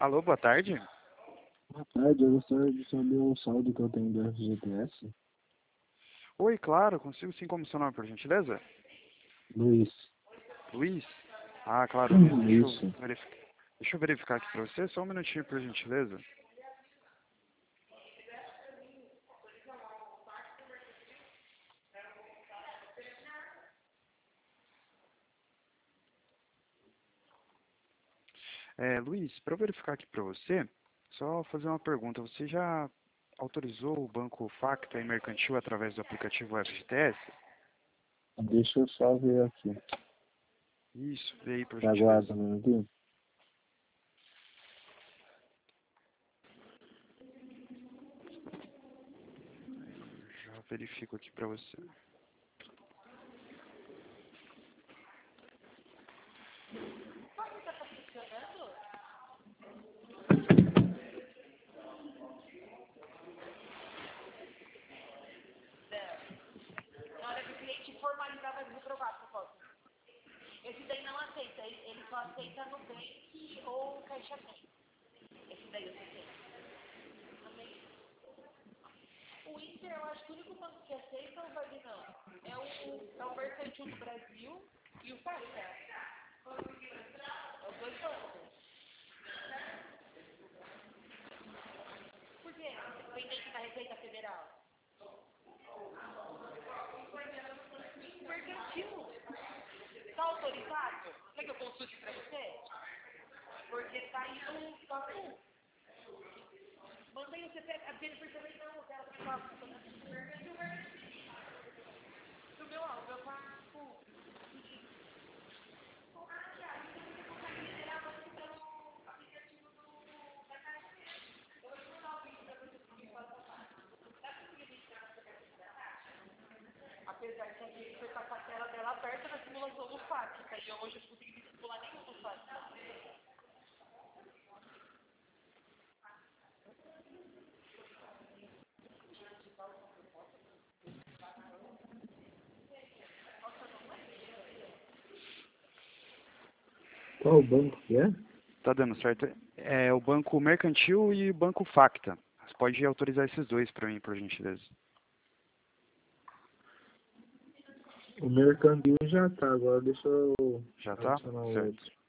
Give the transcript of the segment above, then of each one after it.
Alô, boa tarde. Boa tarde, eu gostaria de saber o saldo que eu tenho do FGTS. Oi, claro, consigo sim, como seu nome, por gentileza? Luiz. Luiz? Ah, claro, Luiz, Isso. deixa eu verificar aqui pra você, só um minutinho, por gentileza. Luiz, para eu verificar aqui pra você, só fazer uma pergunta. Você já autorizou o Banco Facta e Mercantil através do aplicativo FGTS? Deixa eu só ver aqui. Isso, vê aí, por Aguarda gentileza. um minutinho. Já verifico aqui pra você. Na hora que o cliente formalizar, vai reprovar a proposta. Esse daí não aceita, ele só aceita no Nubank ou CaixaBank. Esse daí eu sei. Também. O Inter, eu acho que o único banco que aceita o Vardinão é o Mercantil do Brasil e o Facta. É os dois bancos. Por quê? Dependente da Receita Federal. Mercantil. Está autorizado? Quer que eu consulte para você? Porque está aí no Facu. Mantém o CPF, a Jennifer também não, eu quero que faça. Do meu Facu. Apesar que a gente foi com a cartela dela aberta na simulação do FAC, e hoje eu não consegui simular nenhum do FAC. Qual banco que é? Tá dando certo? É o Banco Mercantil e o Banco Facta. Você pode autorizar esses dois para mim, por gentileza. O Mercantil já tá, agora deixa eu Já tá? adicionar o Certo. outro.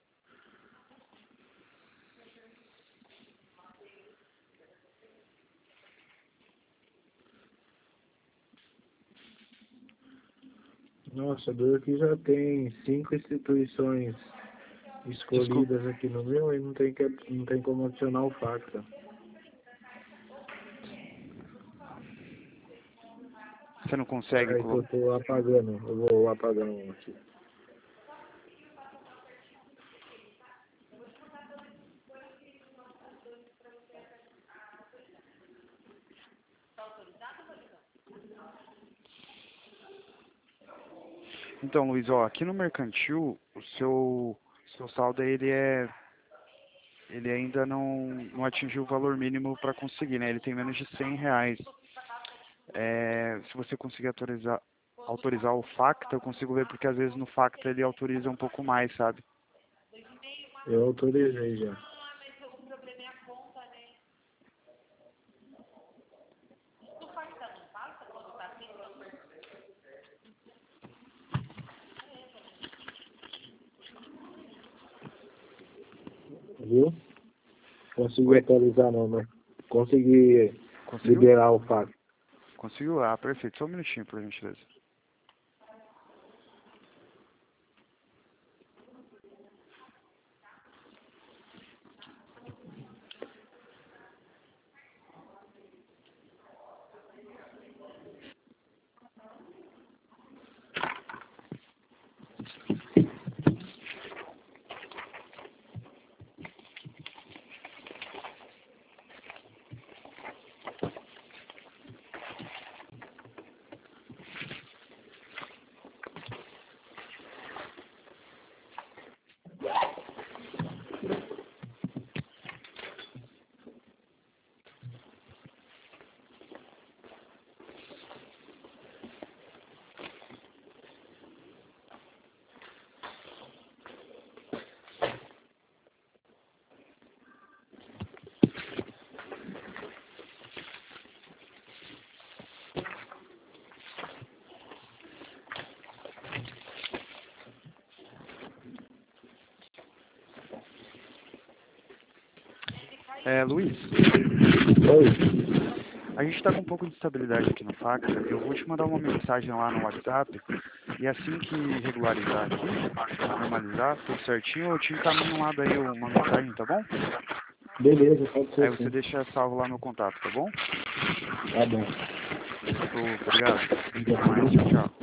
Nossa, do aqui já tem 5 instituições Desculpa, escolhidas aqui no meu e não tem como adicionar o Facta. você não consegue Peraí que eu colocar. tô apagando, eu vou apagando um aqui. Então, Luiz, ó, aqui no Mercantil, o seu saldo ele ainda não atingiu o valor mínimo para conseguir, né? Ele tem menos de R$ 100. Se você conseguir autorizar o Facta, eu consigo ver porque às vezes no Facta ele autoriza um pouco mais, sabe? Eu autorizei já. Mas o problema é a conta, né? Do FAC não passa quando tá assim, Viu? Consegui Oi? atualizar não, né? Consegui Conseguiu? liberar o fax. Conseguiu? Ah, perfeito. Só um minutinho, por gentileza. Luiz, Oi. a gente está com um pouco de instabilidade aqui no fax. Eu vou te mandar uma mensagem lá no WhatsApp e assim que regularizar aqui, normalizar, tudo certinho, eu te encaminho lá daí uma mensagem, tá bom? Beleza, pode Aí ser você sim. deixa salvo lá meu contato, tá bom? Tá bom. Obrigado. Até Obrigado. mais. Tchau, tchau.